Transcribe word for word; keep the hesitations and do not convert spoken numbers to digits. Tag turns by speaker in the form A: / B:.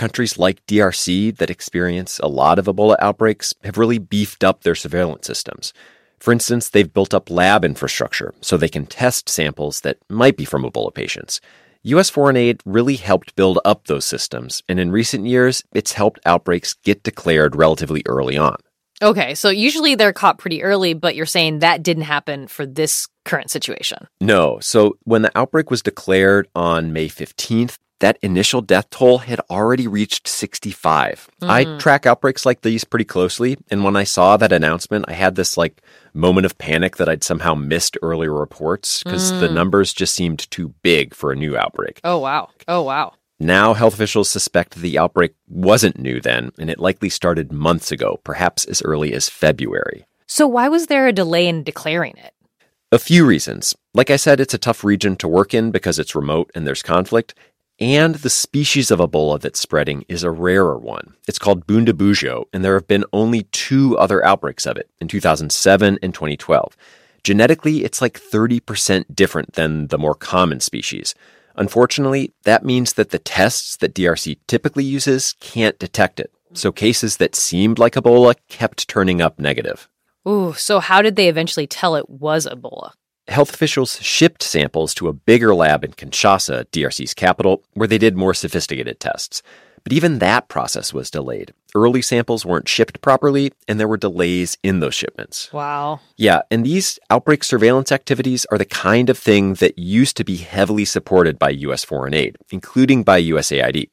A: countries like D R C that experience a lot of Ebola outbreaks have really beefed up their surveillance systems. For instance, they've built up lab infrastructure so they can test samples that might be from Ebola patients. U S foreign aid really helped build up those systems, and in recent years, it's helped outbreaks get declared relatively early on.
B: Okay, so usually they're caught pretty early, but you're saying that didn't happen for this current situation.
A: No, so when the outbreak was declared on May fifteenth, that initial death toll had already reached sixty-five. Mm. I track outbreaks like these pretty closely, and when I saw that announcement, I had this like moment of panic that I'd somehow missed earlier reports because mm. the numbers just seemed too big for a new outbreak.
B: Oh, wow. Oh, wow.
A: Now, health officials suspect the outbreak wasn't new then, and it likely started months ago, perhaps as early as February.
B: So why was there a delay in declaring it?
A: A few reasons. Like I said, it's a tough region to work in because it's remote and there's conflict. And the species of Ebola that's spreading is a rarer one. It's called Bundibugyo, and there have been only two other outbreaks of it, in two thousand seven and twenty twelve. Genetically, it's like thirty percent different than the more common species. Unfortunately, that means that the tests that D R C typically uses can't detect it. So cases that seemed like Ebola kept turning up negative.
B: Ooh, so how did they eventually tell it was Ebola?
A: Health officials shipped samples to a bigger lab in Kinshasa, D R C's capital, where they did more sophisticated tests. But even that process was delayed. Early samples weren't shipped properly, and there were delays in those shipments.
B: Wow.
A: Yeah, and these outbreak surveillance activities are the kind of thing that used to be heavily supported by U S foreign aid, including by U S A I D.